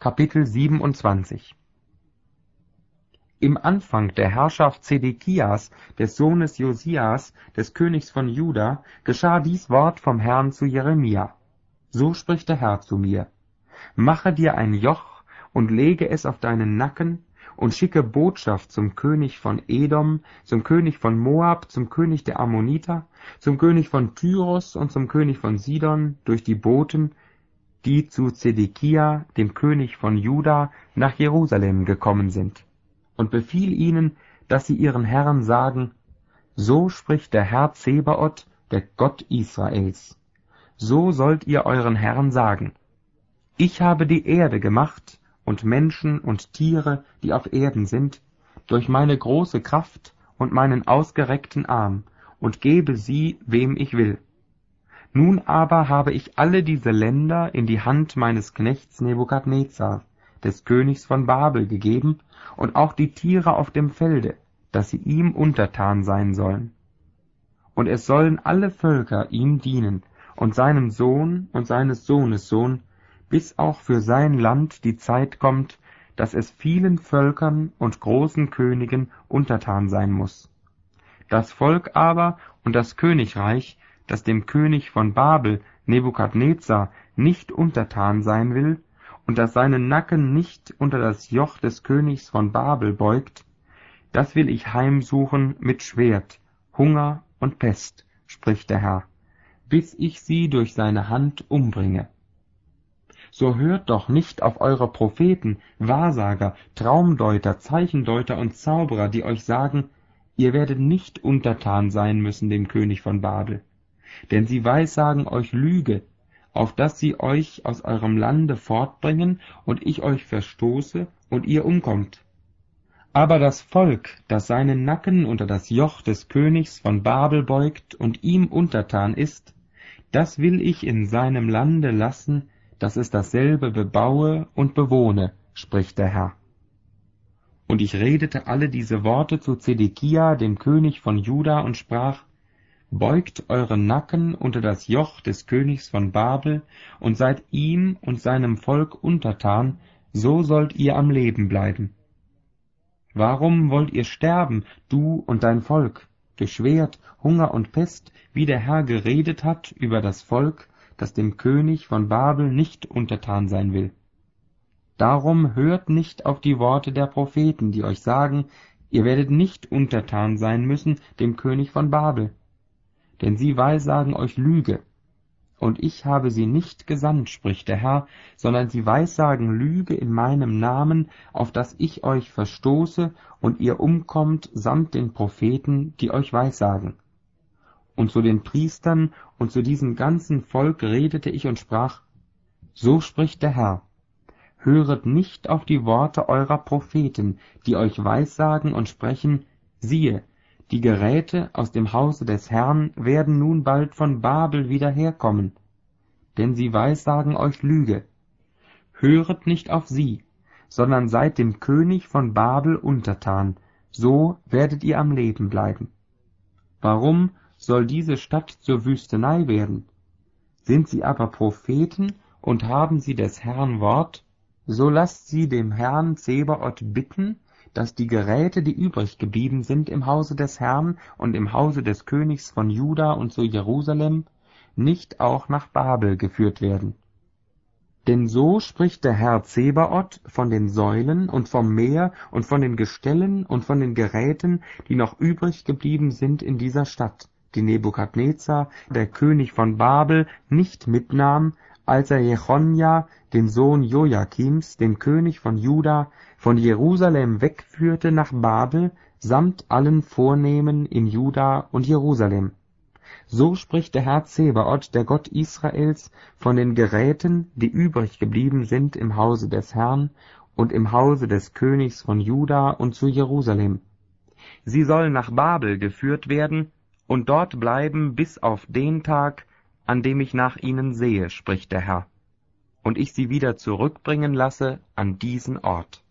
Kapitel 27. Im Anfang der Herrschaft Zedekias, des Sohnes Josias, des Königs von Juda, geschah dies Wort vom Herrn zu Jeremia. So spricht der Herr zu mir: Mache dir ein Joch und lege es auf deinen Nacken und schicke Botschaft zum König von Edom, zum König von Moab, zum König der Ammoniter, zum König von Tyrus und zum König von Sidon durch die Boten, die zu Zedekia, dem König von Juda, nach Jerusalem gekommen sind, und befiehl ihnen, dass sie ihren Herren sagen: So spricht der Herr Zebaoth, der Gott Israels. So sollt ihr euren Herren sagen: Ich habe die Erde gemacht und Menschen und Tiere, die auf Erden sind, durch meine große Kraft und meinen ausgereckten Arm, und gebe sie, wem ich will. Nun aber habe ich alle diese Länder in die Hand meines Knechts Nebukadnezar, des Königs von Babel, gegeben, und auch die Tiere auf dem Felde, dass sie ihm untertan sein sollen. Und es sollen alle Völker ihm dienen, und seinem Sohn und seines Sohnes Sohn, bis auch für sein Land die Zeit kommt, dass es vielen Völkern und großen Königen untertan sein muss. Das Volk aber und das Königreich, das dem König von Babel, Nebukadnezar, nicht untertan sein will, und das seinen Nacken nicht unter das Joch des Königs von Babel beugt, das will ich heimsuchen mit Schwert, Hunger und Pest, spricht der Herr, bis ich sie durch seine Hand umbringe. So hört doch nicht auf eure Propheten, Wahrsager, Traumdeuter, Zeichendeuter und Zauberer, die euch sagen: Ihr werdet nicht untertan sein müssen dem König von Babel. Denn sie weissagen euch Lüge, auf dass sie euch aus eurem Lande fortbringen und ich euch verstoße und ihr umkommt. Aber das Volk, das seinen Nacken unter das Joch des Königs von Babel beugt und ihm untertan ist, das will ich in seinem Lande lassen, dass es dasselbe bebaue und bewohne, spricht der Herr. Und ich redete alle diese Worte zu Zedekia, dem König von Juda, und sprach: Beugt euren Nacken unter das Joch des Königs von Babel und seid ihm und seinem Volk untertan, so sollt ihr am Leben bleiben. Warum wollt ihr sterben, du und dein Volk, durch Schwert, Hunger und Pest, wie der Herr geredet hat über das Volk, das dem König von Babel nicht untertan sein will? Darum hört nicht auf die Worte der Propheten, die euch sagen: Ihr werdet nicht untertan sein müssen dem König von Babel. Denn sie weissagen euch Lüge, und ich habe sie nicht gesandt, spricht der Herr, sondern sie weissagen Lüge in meinem Namen, auf dass ich euch verstoße und ihr umkommt samt den Propheten, die euch weissagen. Und zu den Priestern und zu diesem ganzen Volk redete ich und sprach: So spricht der Herr: Höret nicht auf die Worte eurer Propheten, die euch weissagen und sprechen: Siehe, die Geräte aus dem Hause des Herrn werden nun bald von Babel wieder herkommen. Denn sie weissagen euch Lüge. Höret nicht auf sie, sondern seid dem König von Babel untertan, so werdet ihr am Leben bleiben. Warum soll diese Stadt zur Wüstenei werden? Sind sie aber Propheten und haben sie des Herrn Wort, so lasst sie dem Herrn Zebaoth bitten, dass die Geräte, die übrig geblieben sind im Hause des Herrn und im Hause des Königs von Juda und zu Jerusalem, nicht auch nach Babel geführt werden. Denn so spricht der Herr Zebaoth von den Säulen und vom Meer und von den Gestellen und von den Geräten, die noch übrig geblieben sind in dieser Stadt, die Nebukadnezar, der König von Babel, nicht mitnahm, als er Jechonja, den Sohn Joachims, den König von Juda, von Jerusalem wegführte nach Babel, samt allen Vornehmen in Juda und Jerusalem. So spricht der Herr Zebaoth, der Gott Israels, von den Geräten, die übrig geblieben sind im Hause des Herrn und im Hause des Königs von Juda und zu Jerusalem. Sie sollen nach Babel geführt werden und dort bleiben bis auf den Tag, an dem ich nach ihnen sehe, spricht der Herr, und ich sie wieder zurückbringen lasse an diesen Ort.